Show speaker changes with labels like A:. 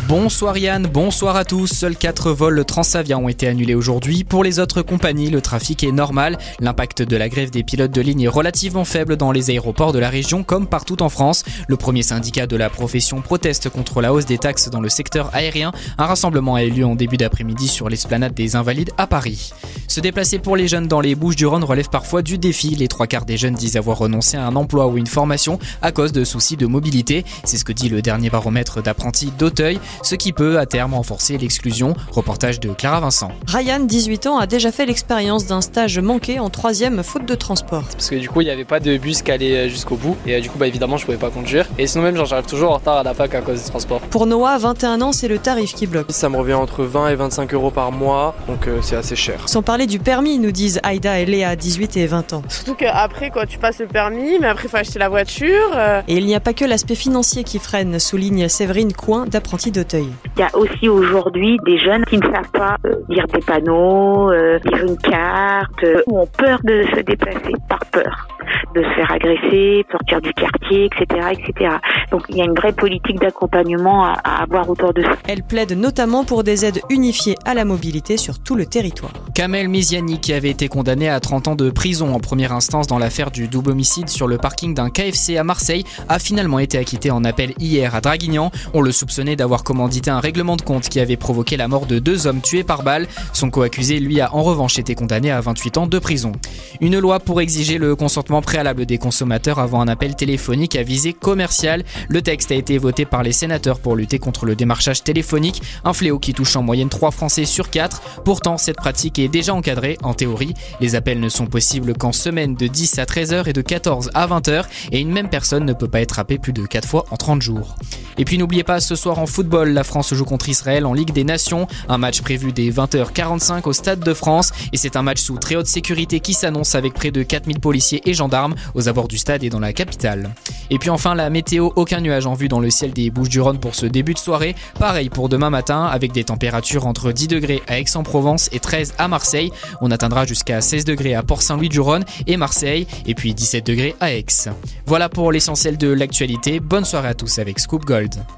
A: Bonsoir Yann, bonsoir à tous. Seuls 4 vols Transavia ont été annulés aujourd'hui. Pour les autres compagnies, le trafic est normal. L'impact de la grève des pilotes de ligne est relativement faible dans les aéroports de la région comme partout en France. Le premier syndicat de la profession proteste contre la hausse des taxes dans le secteur aérien. Un rassemblement a eu lieu en début d'après-midi sur l'esplanade des Invalides à Paris. Se déplacer pour les jeunes dans les Bouches-du-Rhône relève parfois du défi. Les 3/4 des jeunes disent avoir renoncé à un emploi ou une formation à cause de soucis de mobilité. C'est ce que dit le dernier baromètre d'apprentis d'Auteuil, ce qui peut à terme renforcer l'exclusion. Reportage de Clara Vincent.
B: Ryan, 18 ans, a déjà fait l'expérience d'un stage manqué en 3e faute de transport.
C: Parce que du coup il n'y avait pas de bus qui allait jusqu'au bout et du coup évidemment je pouvais pas conduire. Et sinon même j'arrive toujours en retard à la fac à cause du transport.
B: Pour Noah, 21 ans, c'est le tarif qui bloque.
D: Ça me revient entre 20 et 25 euros par mois, donc c'est assez cher.
B: Sans parler du permis, nous disent Aïda et Léa, 18 et 20 ans.
E: Surtout qu'après tu passes le permis, mais après il faut acheter la voiture.
B: Et il n'y a pas que l'aspect financier qui freine, souligne Séverine Coin d'Apprentis d'Auteuil.
F: Il y a aussi aujourd'hui des jeunes qui ne savent pas lire des panneaux, lire une carte, ou ont peur de se déplacer par peur de se faire agresser, sortir du quartier, etc., etc. Donc il y a une vraie politique d'accompagnement à avoir autour de ça.
B: Elle plaide notamment pour des aides unifiées à la mobilité sur tout le territoire.
A: Kamel Miziani, qui avait été condamné à 30 ans de prison en première instance dans l'affaire du double homicide sur le parking d'un KFC à Marseille, a finalement été acquitté en appel hier à Draguignan. On le soupçonnait d'avoir commandité un règlement de compte qui avait provoqué la mort de 2 hommes tués par balle. Son co-accusé, lui, a en revanche été condamné à 28 ans de prison. Une loi pour exiger le consentement préalable des consommateurs avant un appel téléphonique à visée commerciale. Le texte a été voté par les sénateurs pour lutter contre le démarchage téléphonique, un fléau qui touche en moyenne 3 Français sur 4. Pourtant, cette pratique est déjà encadrée en théorie. Les appels ne sont possibles qu'en semaine de 10 à 13h et de 14 à 20h et une même personne ne peut pas être appelée plus de 4 fois en 30 jours. Et puis n'oubliez pas, ce soir en football, la France joue contre Israël en Ligue des Nations. Un match prévu dès 20h45 au Stade de France. Et c'est un match sous très haute sécurité qui s'annonce avec près de 4000 policiers et gendarmes aux abords du stade et dans la capitale. Et puis enfin la météo, aucun nuage en vue dans le ciel des Bouches-du-Rhône pour ce début de soirée. Pareil pour demain matin avec des températures entre 10 degrés à Aix-en-Provence et 13 à Marseille. On atteindra jusqu'à 16 degrés à Port-Saint-Louis-du-Rhône et Marseille et puis 17 degrés à Aix. Voilà pour l'essentiel de l'actualité. Bonne soirée à tous avec Scoop Gold.